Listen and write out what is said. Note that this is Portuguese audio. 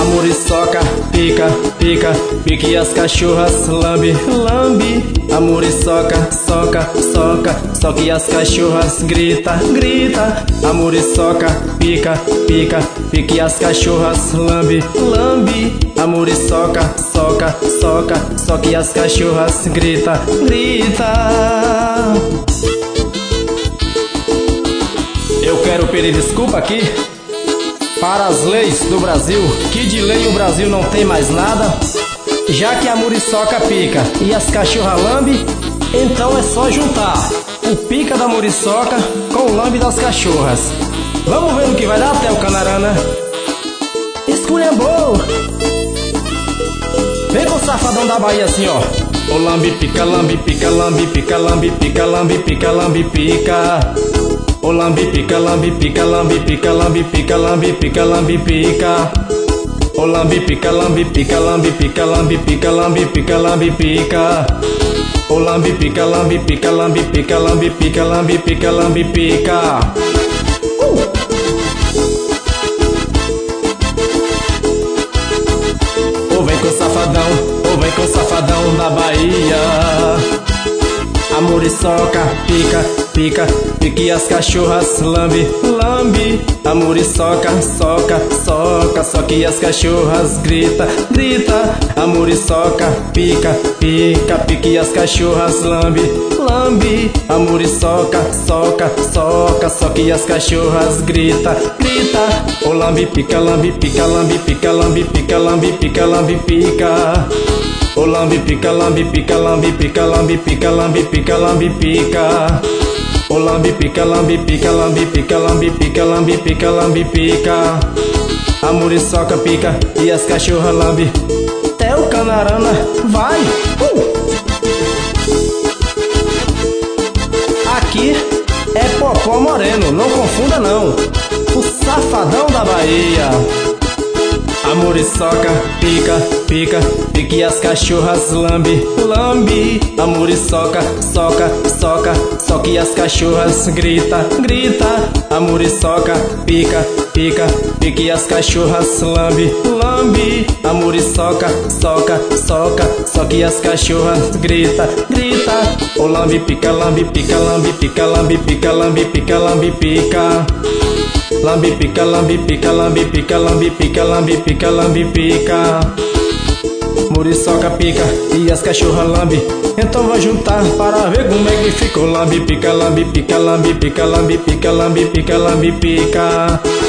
muriçoca pica, pica, pique as cachorras lambe, lambe. A muriçoca soca, soca, soque as cachorras grita, grita. A muriçoca pica, pica, pique as cachorras lambe, lambe. A muriçoca soca, soca, soque as cachorras grita, grita. Eu quero pedir desculpa aqui para as leis do Brasil, que de lei o Brasil não tem mais nada. Já que a muriçoca pica e as cachorras lambe, então é só juntar o pica da muriçoca com o lambe das cachorras. Vamos ver no que vai dar até o Canarana. Esculhambou! Vem com o safadão da Bahia assim, ó. O lambe pica, lambe pica, lambe pica, lambe pica, lambe pica, lambe pica. O lambe pica, lambe pica, lambe pica, lambe pica, lambe pica, lambe pica. O lambe pica, lambe pica, lambe pica, lambe pica, lambe pica, lambe pica. O lambe pica, lambe pica, lambe pica, lambe pica, lambe pica, lambe pica. Ou vem com o safadão, ou vem com o safadão da Bahia. A muriçoca pica, pica, pique as cachorras lambe, lambe. A muriçoca soca, soca, soque as cachorras grita, grita. A muriçoca pica, pica, pique as cachorras lambe, lambe. A muriçoca soca, soca, soque as cachorras grita, grita. O lambe pica, lambe pica, lambe pica, lambe pica, lambe pica, lambe pica. O lambe pica, lambe pica, lambe pica, lambe pica, lambe pica, lambe pica. O lambe pica, lambe pica, lambe pica, lambe pica, lambe pica, lambe pica. A muriçoca pica e as cachorras lambe. Até o Canarana vai! Aqui é Popó Moreno, não confunda não. O safadão da Bahia. A muriçoca pica, pica, pique as cachorras lambe, lambe. A muriçoca soca, soca, soque as cachorras grita, grita. A muriçoca pica, pica, pique as cachorras lambe, lambe. A muriçoca soca, soca, soque as cachorras grita, grita. O lambe pica, lambe pica, lambe pica, lambe pica, lambe pica, lambe pica. Lambe pica, lambe pica, lambe pica, lambe pica, lambe pica, lambe pica. Muriçoca pica e as cachorras lambe. Então vai juntar para ver como é que ficou. Lambe pica, lambe pica, lambe pica, lambe pica, lambe pica, lambe pica.